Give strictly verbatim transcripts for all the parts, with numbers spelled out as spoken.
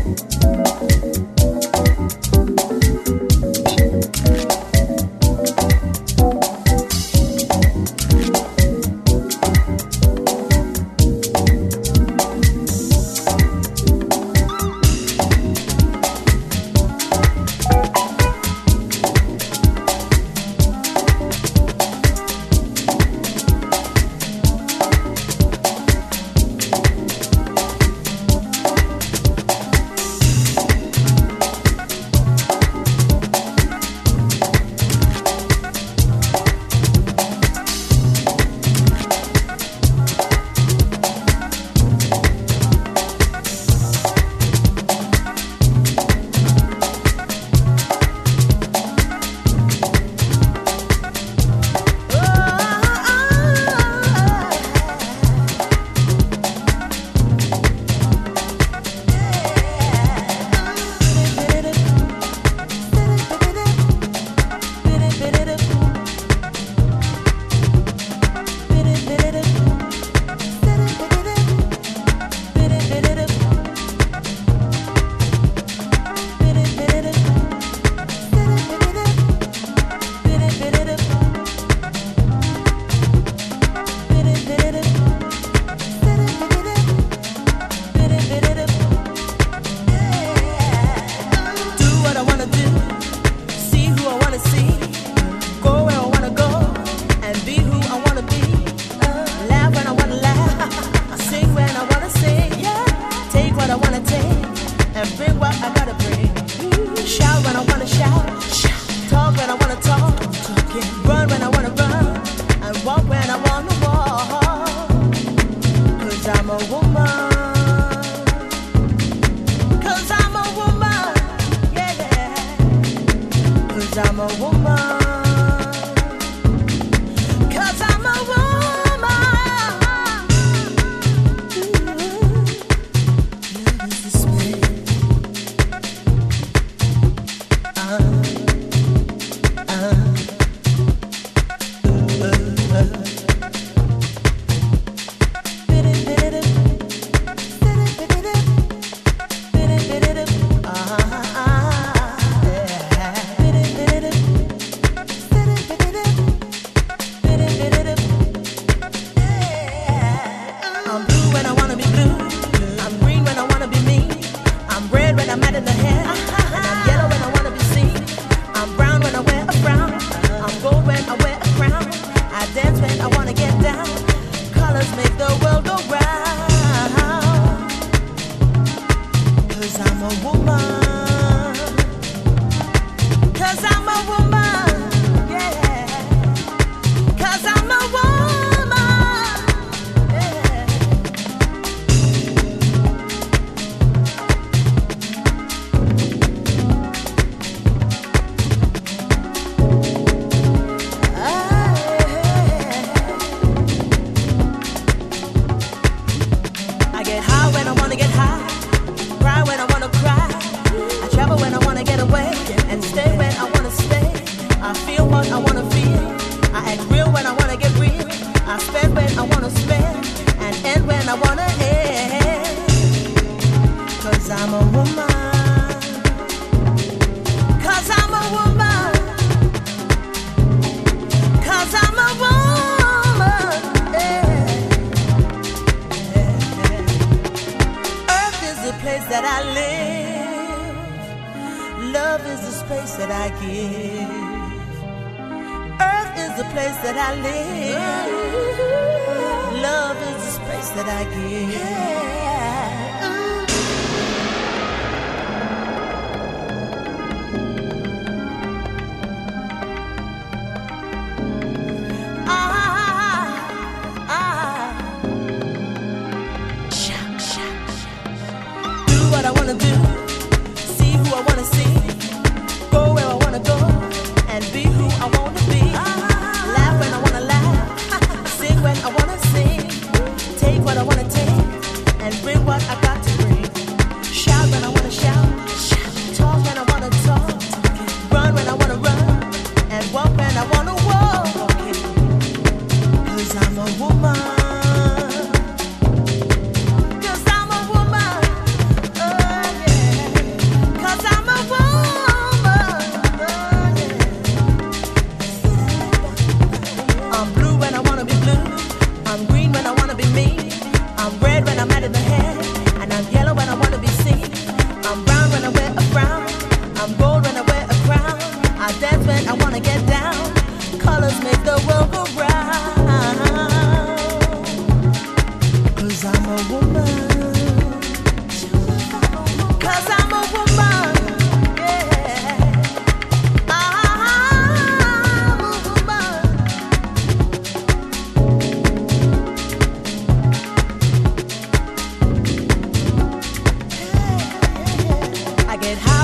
Woman, oh yeah.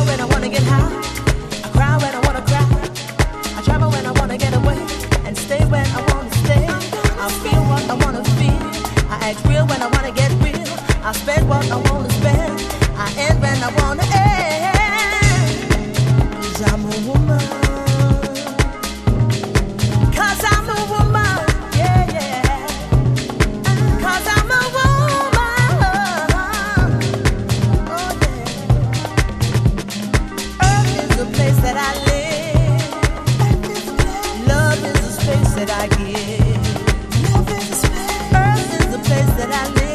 when I wanna get high. I cry when I wanna cry. I travel when I wanna get away. And stay when I wanna stay. I feel what I wanna feel. I act real when I wanna get real. I spend what I wanna spend. I end when I wanna end. 'Cause I'm a woman. 'Cause I'm a woman. Yeah, yeah. 'Cause I'm a woman. Oh, yeah. Earth is the place that I live. Love is the space that I give. Earth is the place that I live.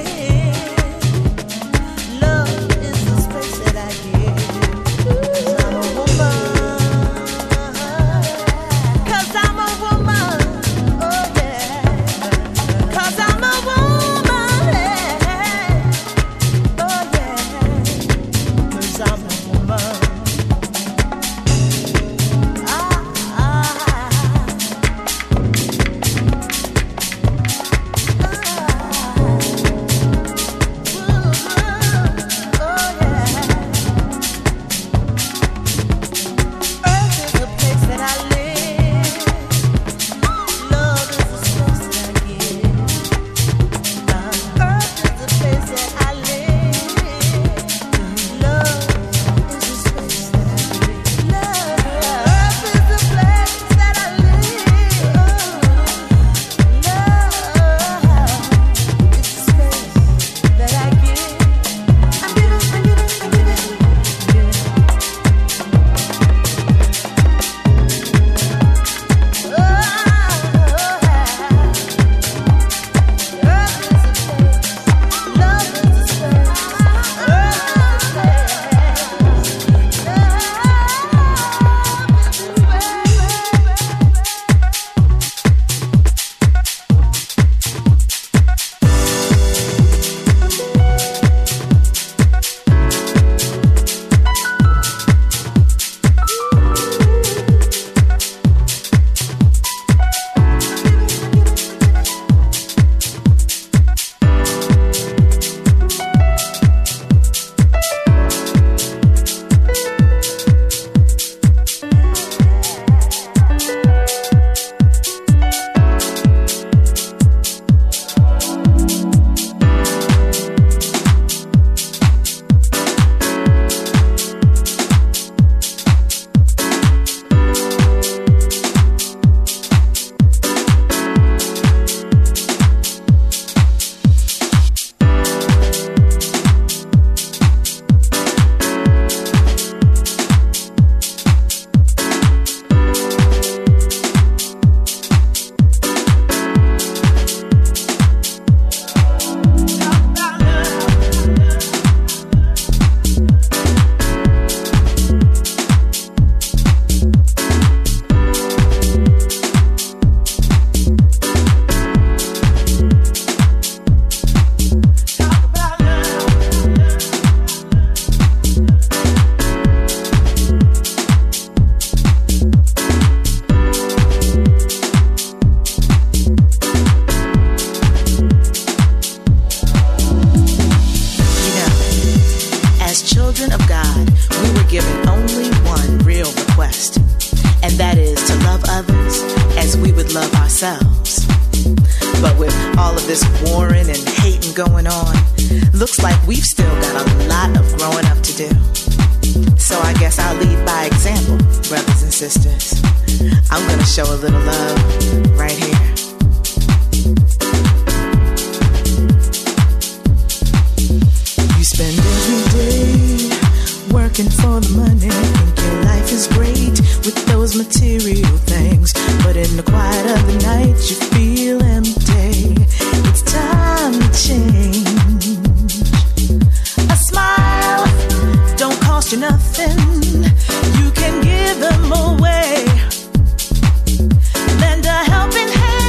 Lend a helping hand.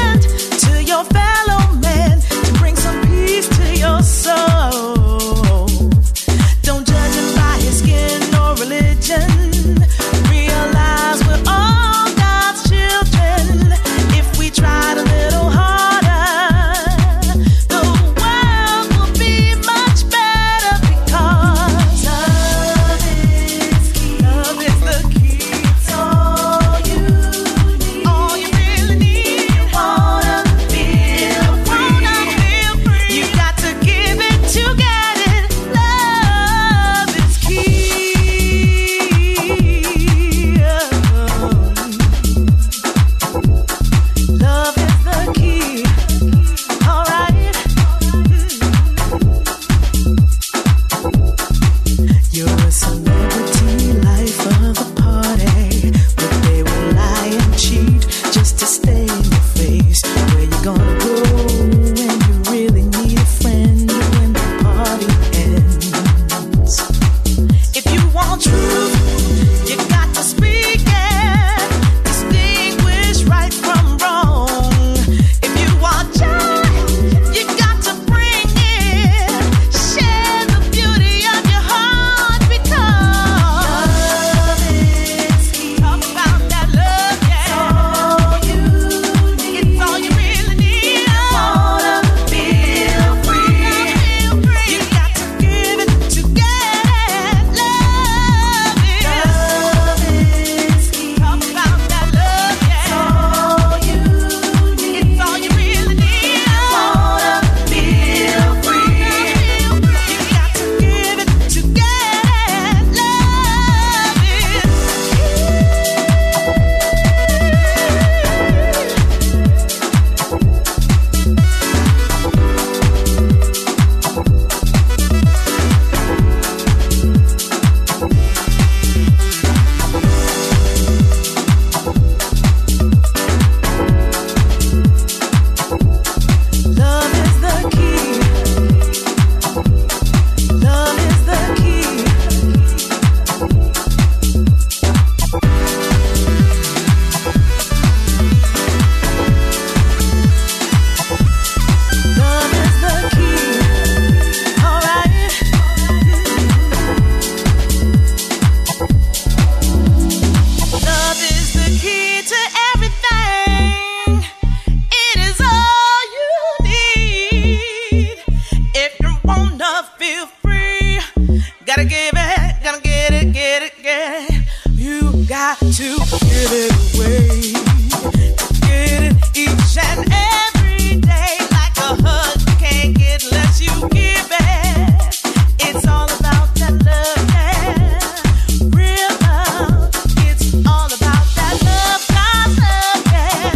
give it, gotta get it, get it, get it. You got to give it away. Get it each and every day like a hug you can't get unless you give it. It's all about that love, yeah. Real love. It's all about that love, God's love, yeah.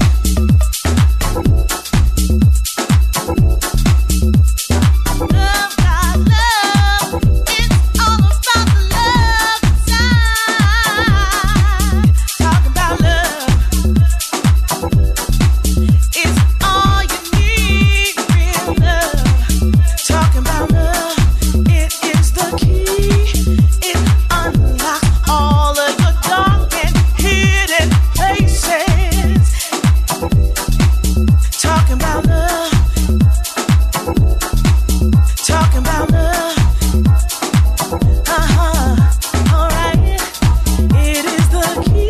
Love, God, love. It's all about the love inside. Talk about love. It's all you need, real love. Talking about love. It is the key. It unlocks all of your dark and hidden places. Talking about love. Talking about love. Uh-huh. All right. It is the key.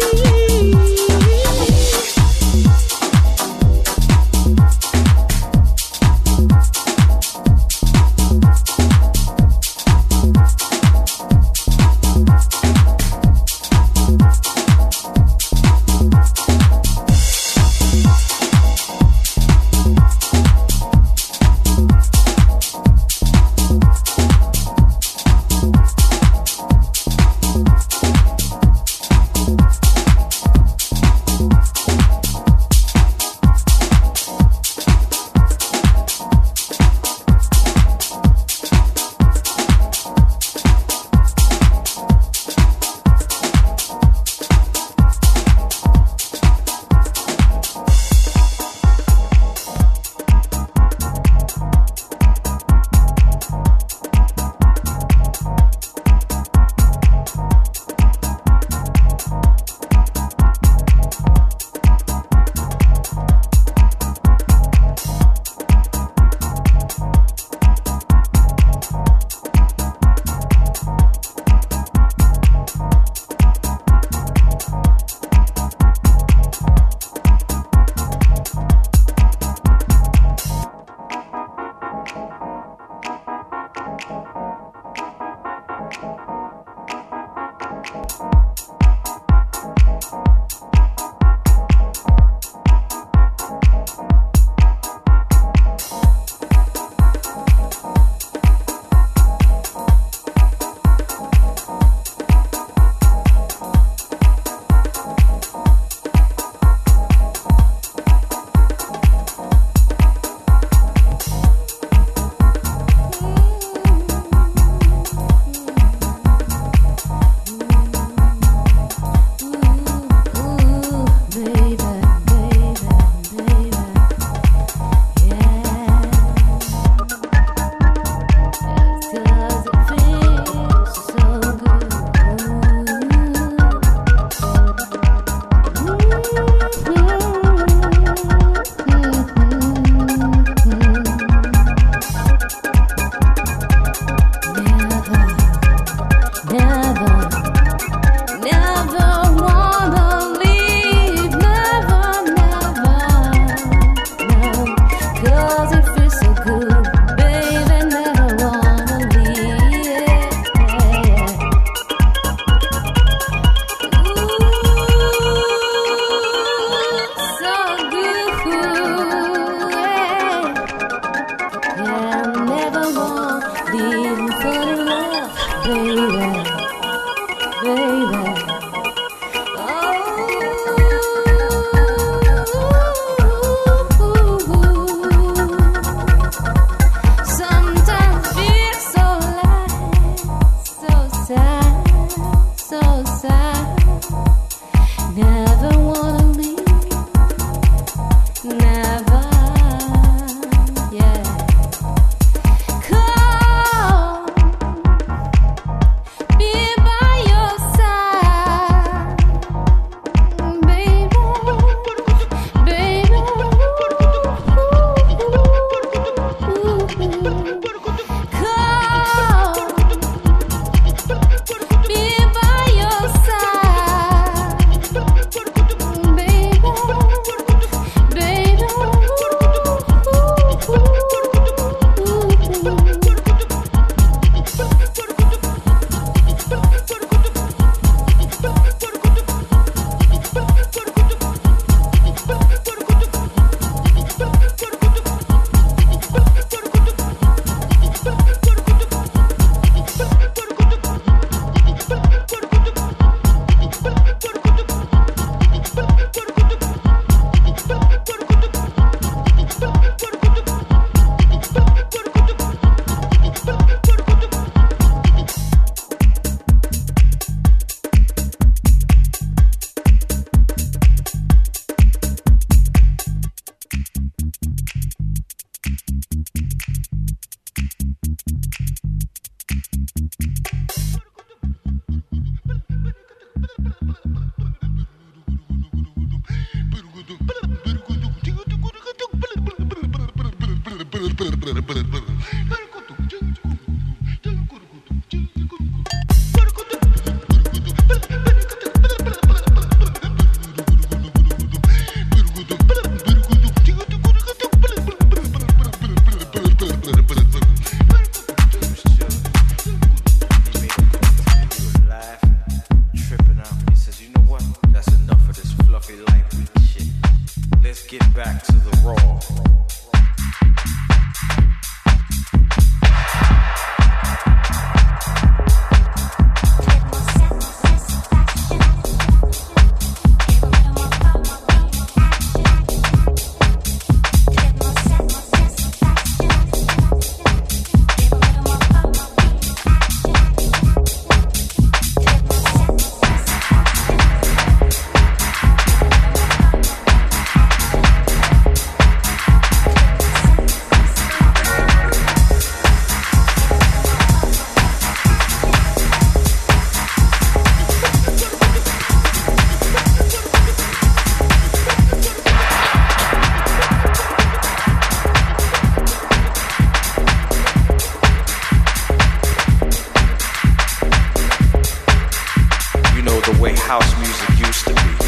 way house music used to be.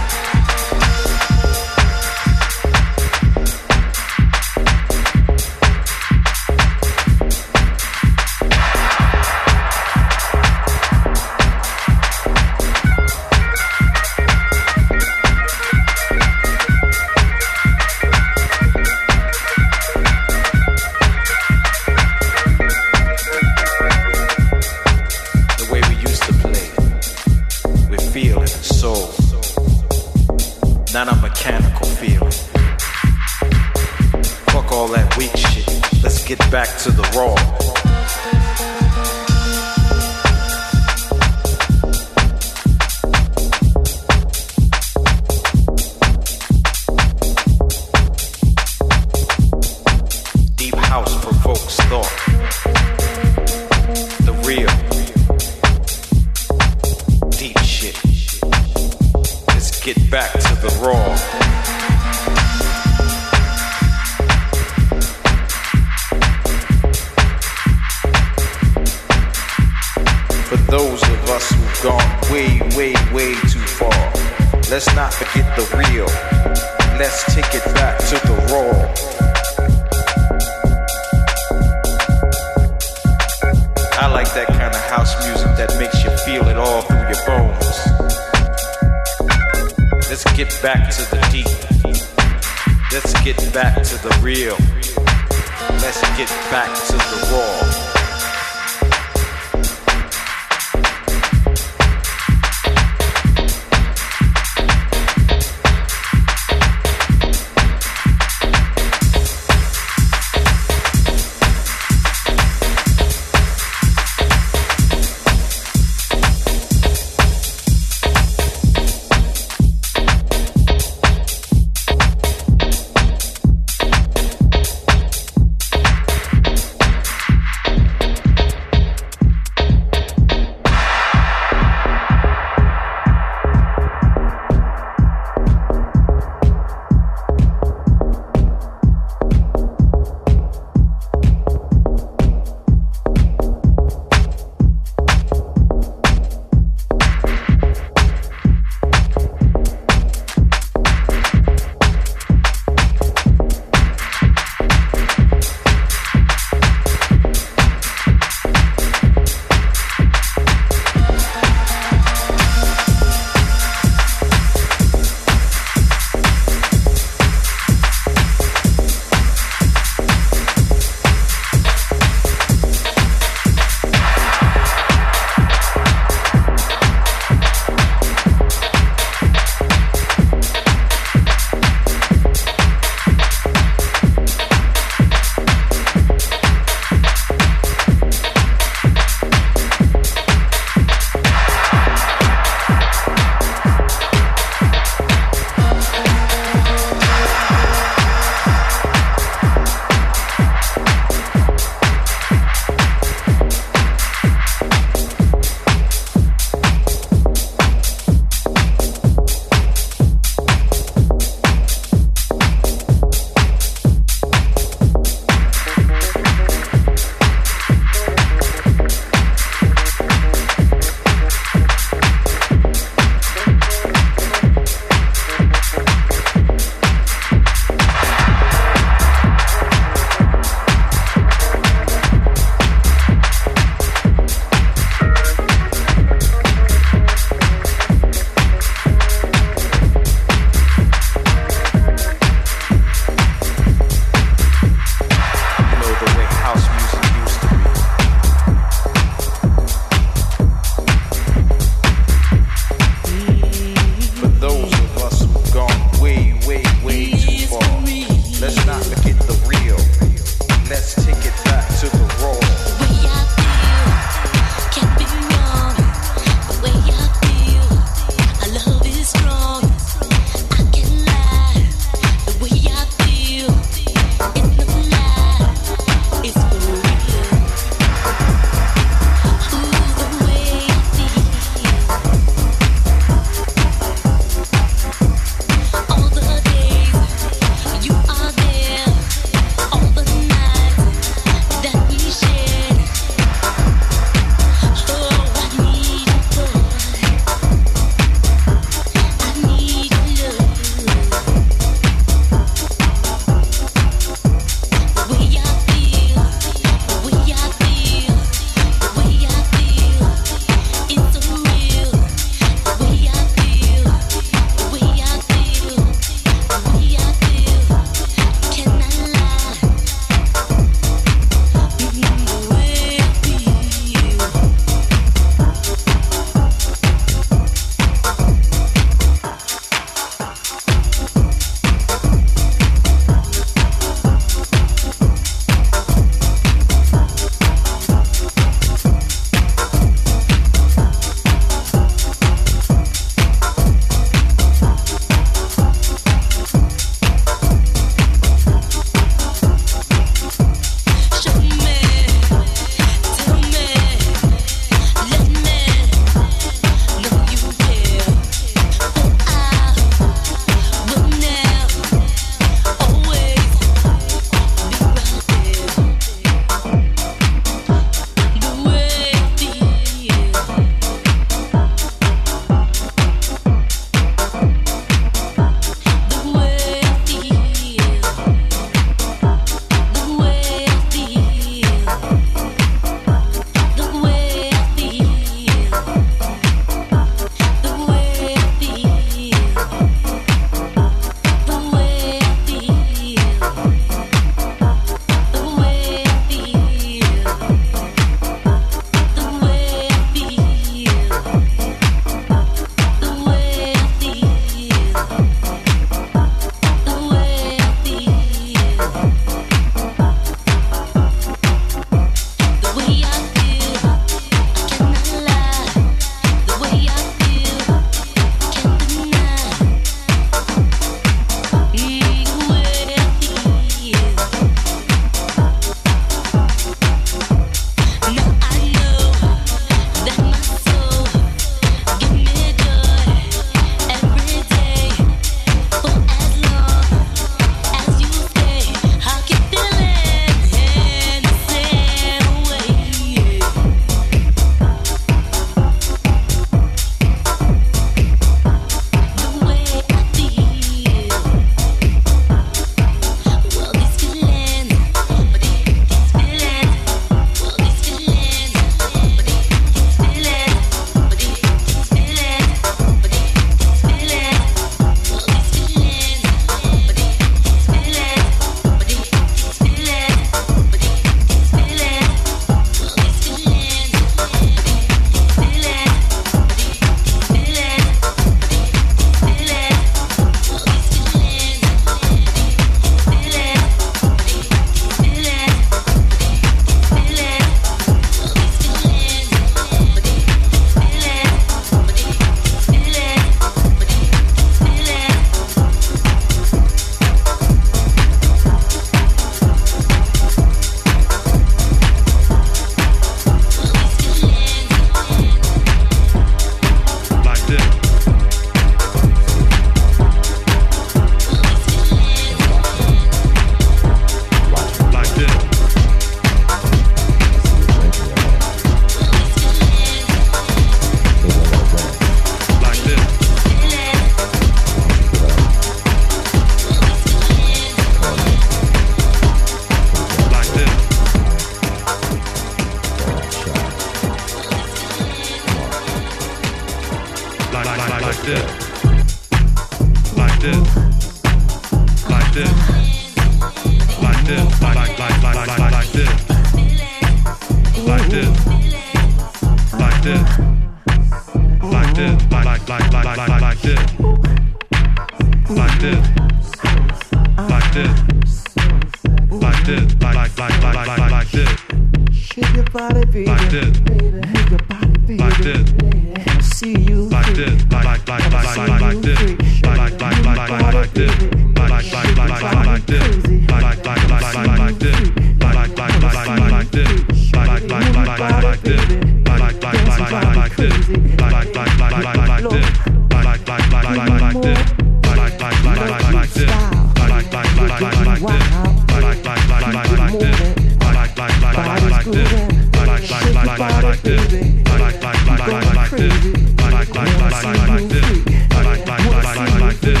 this, like like like like like like this. Shake your body, baby. Like this, baby. Move your body, baby. Like this, I see you. Like this, like like like like like like this. Like like like like like like this. Like like like like like like this. Like like like like like like this. Like like like like like like this. Like like like like like like this. Like like like like like like this. Like like like like like like this. Like like like like like like this. Like like like like like like this. Like like like like like like this. Like like like like like like this. Like like like like like like this. Like like like like like like this. Like like like like like like this. Like like like like like like this. Like like like like like like this.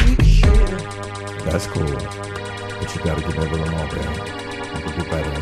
That's cool, but you gotta get that rhythm on, man. You can get better than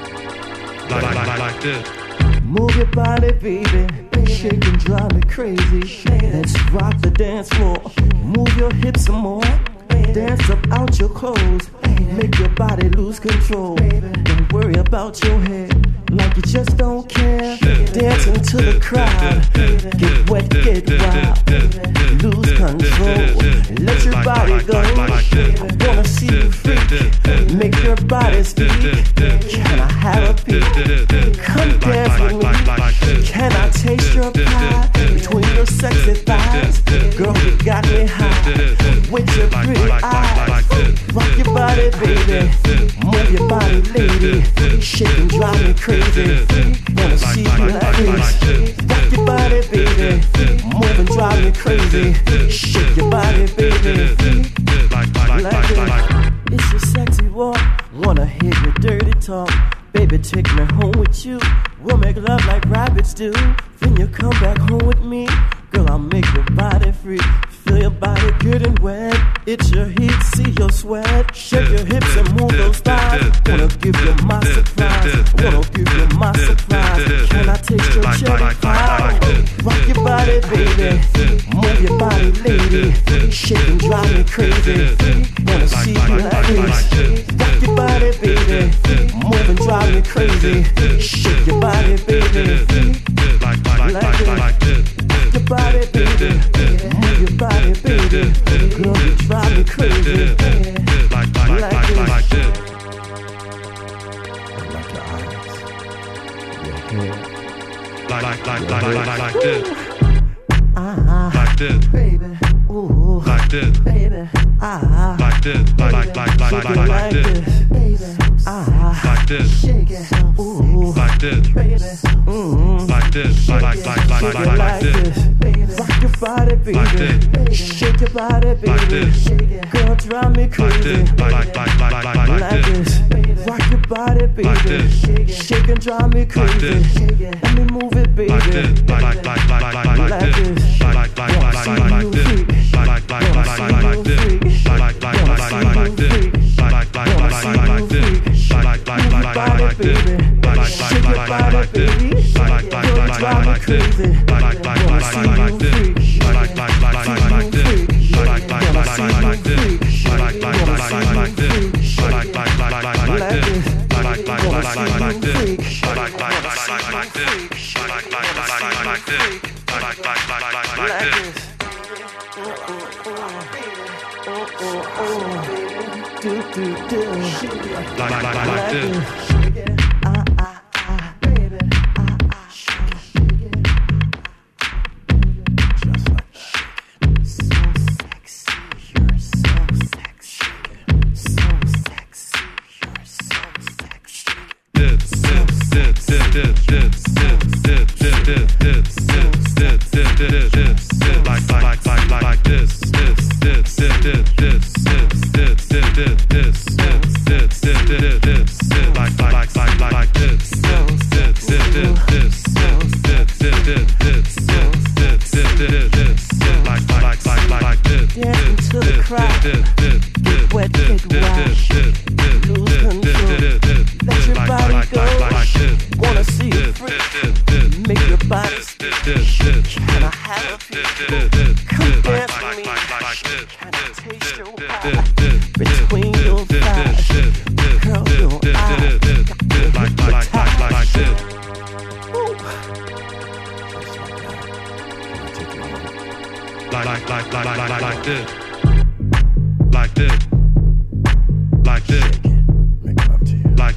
that. Like like like like this. Move your body, baby. Shake and drive me crazy. Let's rock the dance floor. Move your hips some more. Dance up out your clothes. Make your body lose control. Don't worry about your head like you just don't care. Dancing to the crowd. Get wet, get wild. Lose control. Let your body go. I wanna see you freak. Make your body speak. Can I have a peek? Come dance with me. Can I taste your pie between your sexy thighs? Girl, you got me high with your pretty eyes. Rock your body, baby. Move your body, lady. Shake and drive me crazy. Wanna see you like this. Rock your body, baby. Move and drive me crazy. Shake your body, baby. Like this. It's your sexy walk. Wanna hear your dirty talk. Baby, take me home with you. We'll make love like rabbits do. Then you come back home with me. Girl, I'll make your body free. Feel your body getting wet. It's your heat, see your sweat. Shake your hips and move those thighs. Wanna give you my surprise. Wanna give you my surprise. Can I taste your cherry pie? Rock your body, baby. Move your body, lady. Shake and drive me crazy. Wanna see you like this. Rock your body, baby. Move and drive me crazy. Shake your body, baby. Like this. Rock your body, baby. Move your body, baby. Girl, you drive me crazy. Like like this. I like your eyes, your hair. Like like like like like like this. Ah, Like this. baby. Ooh, Like this. baby. Ah, Like this. Like like like like like like like this. this. Baby. Ah, Like this. shake it. Ooh, Like this. baby. Mm-hmm. Like this. Like like like like Shake like it like like this. this. Rock your body, Like baby. this. Shake your body, Like baby. this. Girl, drive me Like crazy. this. Like like like like like like Like this. this. Rock your body, Like baby. this. Shake and drive me crazy. this. Let me move it, baby. Like this. Like like like like like like Like this. this. Like like like like like like like this. Like like like like like like like this. Like like like like like like like this. Like like like like like like like this. Like like like like like like like this. Like like like like like like like this. Like like like like like like like this. Like like like like like like like this. Like like like like like like like this. Like like like like like like like this. Like like like like like like like this. Like like like like like like like this. Like like like like like like like this. Like like like like like like like this. Like like like like like like like this. Like like like like like like like this. Do, do, do. Like like like like this. Ah, ah, ah, baby. Ah, ah, shake it. Just like that. So sexy, you're so sexy. So sexy, you're so sexy. This this this this this this this this this this this this this this this like like like like like this this this this this this this this this this this this this this this this like like like like like this this this this this this this this this this this this this this like like like like like this Dancing to the crowd. Get wet, get wild. Lose control. Let your body go. Wanna see you free. Make your body speak. Can I have a piece? Come dance with me. Can I taste your pie between your thighs? Girl, your eyes got me hypnotized. Ooh. Just like that. Can I take you home? Like like like like like like like this, like this, like this, Make love to you. like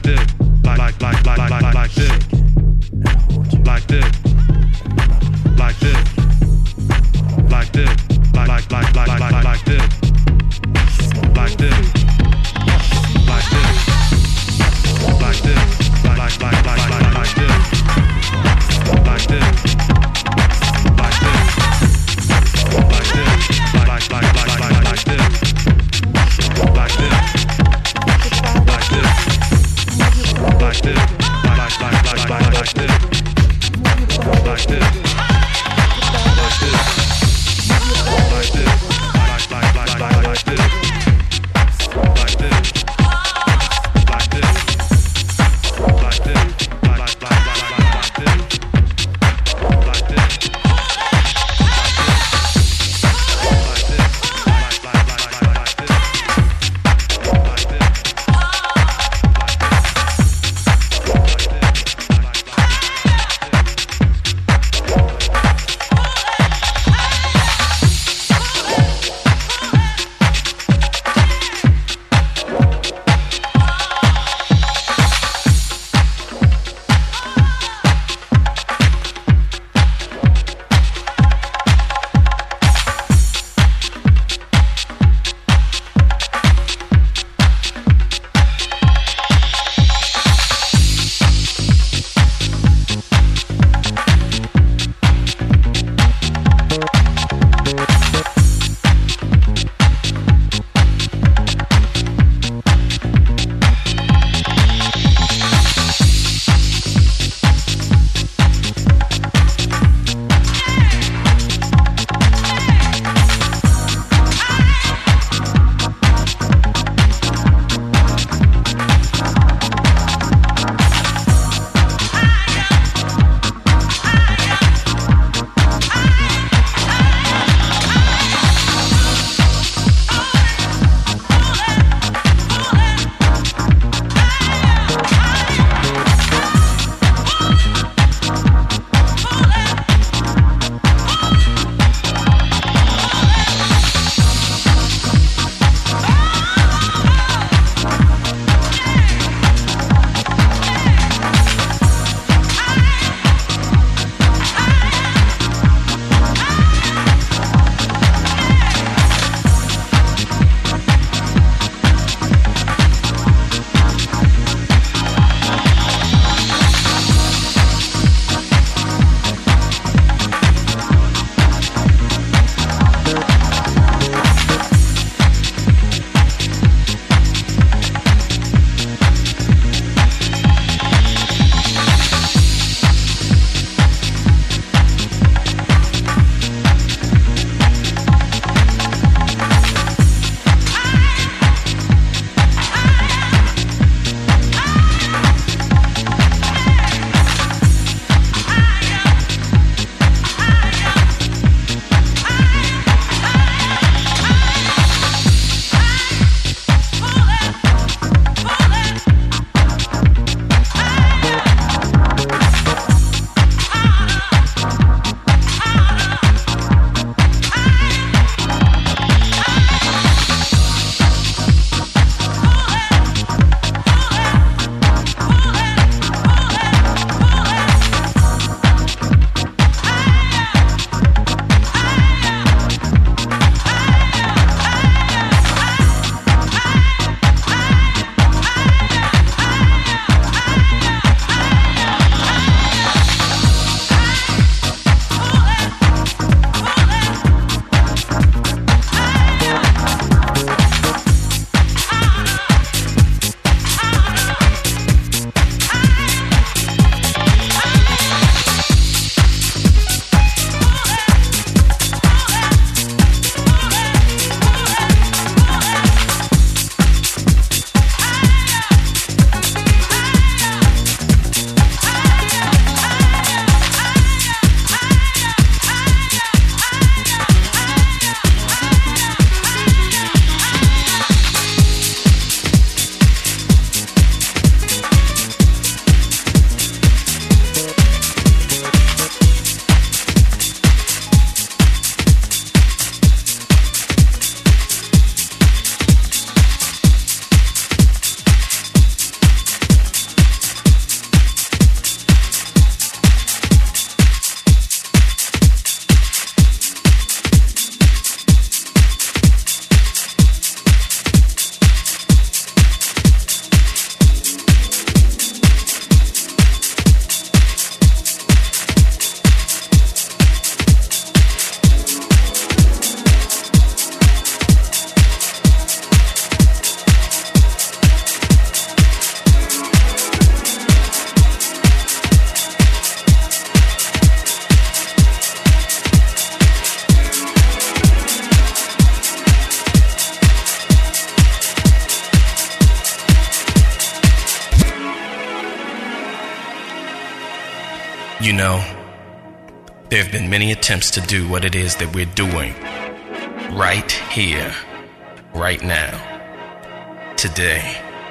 You know, there have been many attempts to do what it is that we're doing right here, right now, today.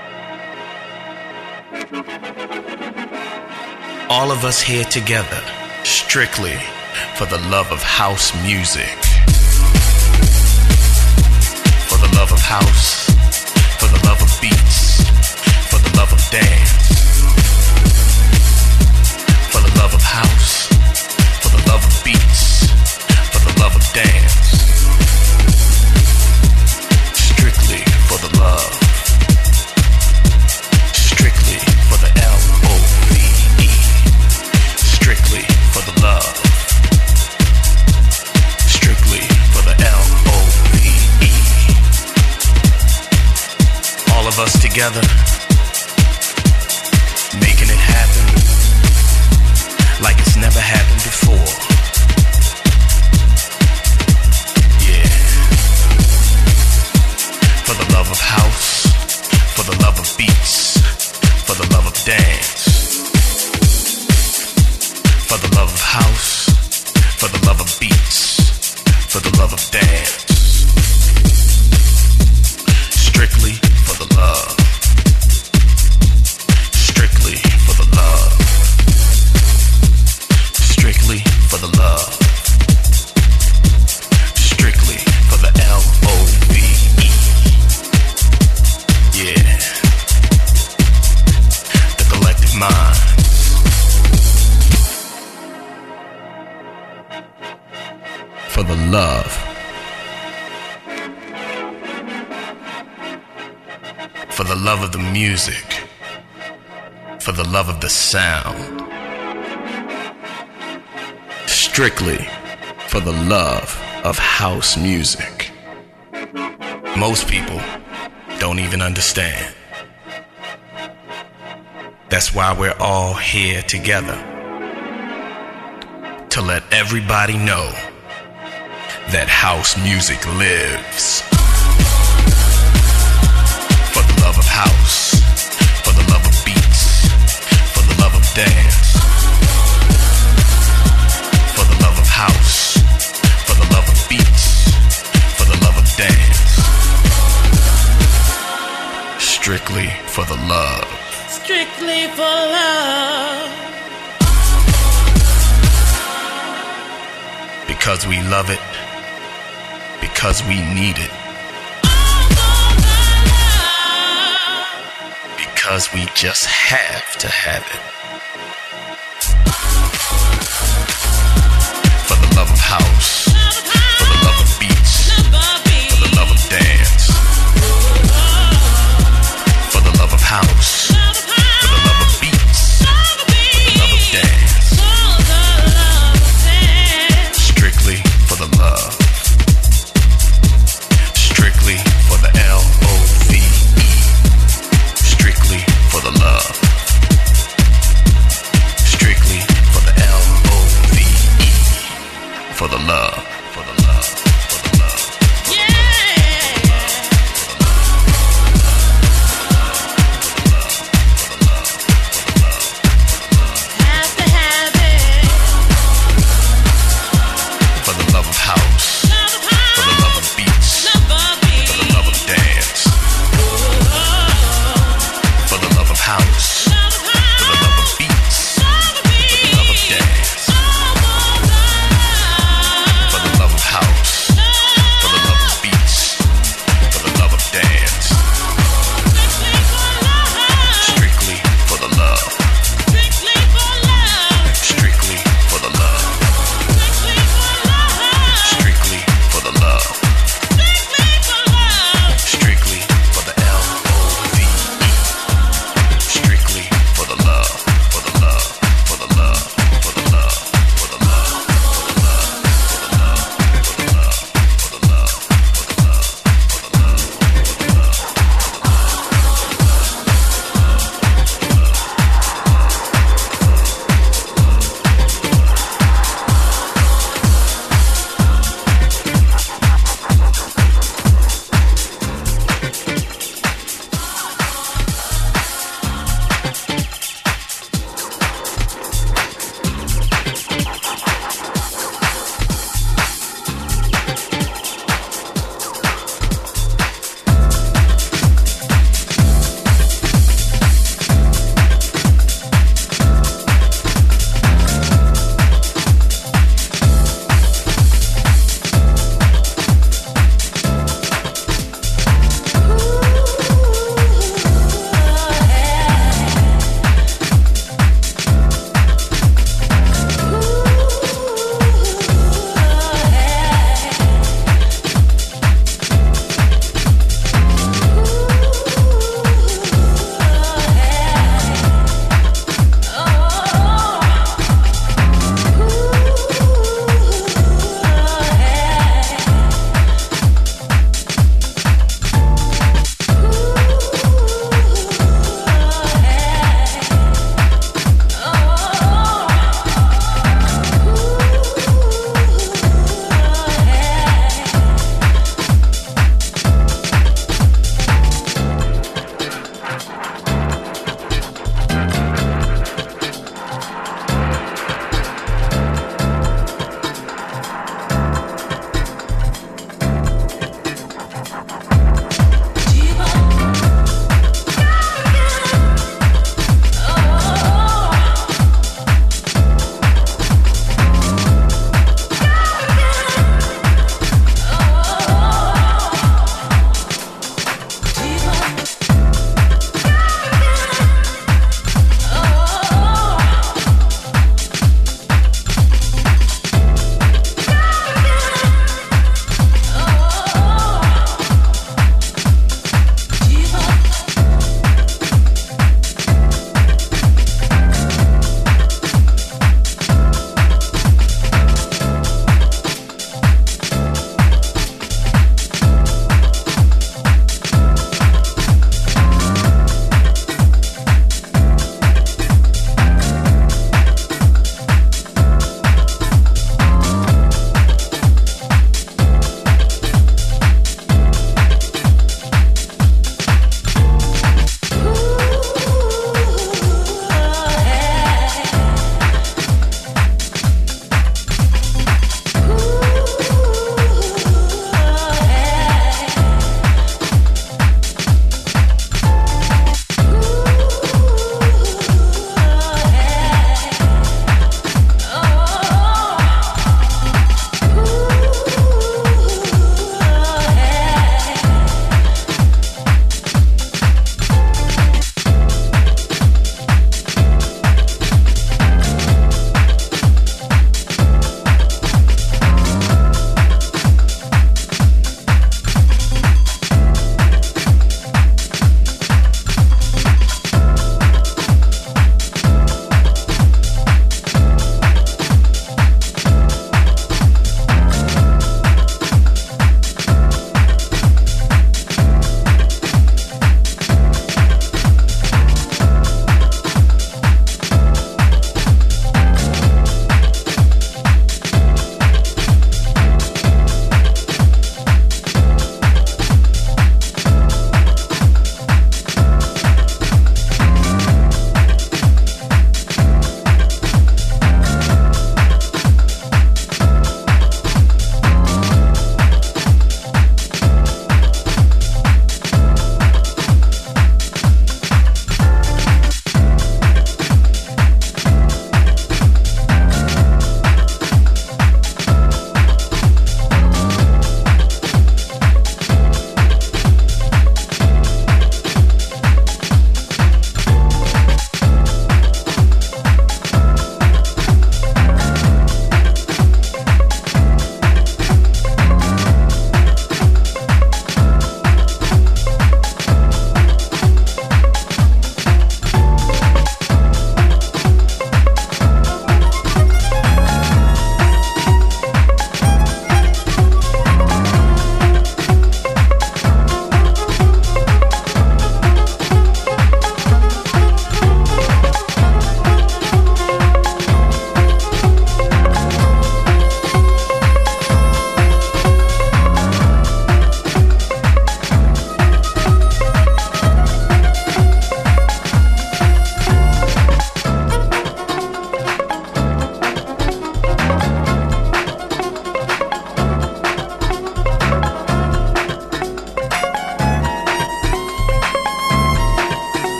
All of us here together, strictly for the love of house music. For the love of house, for the love of beats, for the love of dance. For the love of house, for the love of beats, for the love of dance. Strictly for the love. Strictly for the L O V E. Strictly for the love. Strictly for the L O V E. All of us together, making it happen like it's never happened before. Yeah. For the love of house, for the love of beats, for the love of dance. For the love of house, for the love of beats, for the love of dance. Strictly for the love. Strictly for the love. Strictly for the love. Strictly for the L O V E. Yeah. The collective mind. For the love. For the love of the music. For the love of the sound. Strictly for the love of house music. Most people don't even understand. That's why we're all here together. To let everybody know that house music lives. For the love of house, for the love of beats, for the love of dance. For the love of house, for the love of beats, for the love of dance. Strictly for the love. Strictly for love. Because we love it. Because we need it. Because we just have to have it. For the love of house,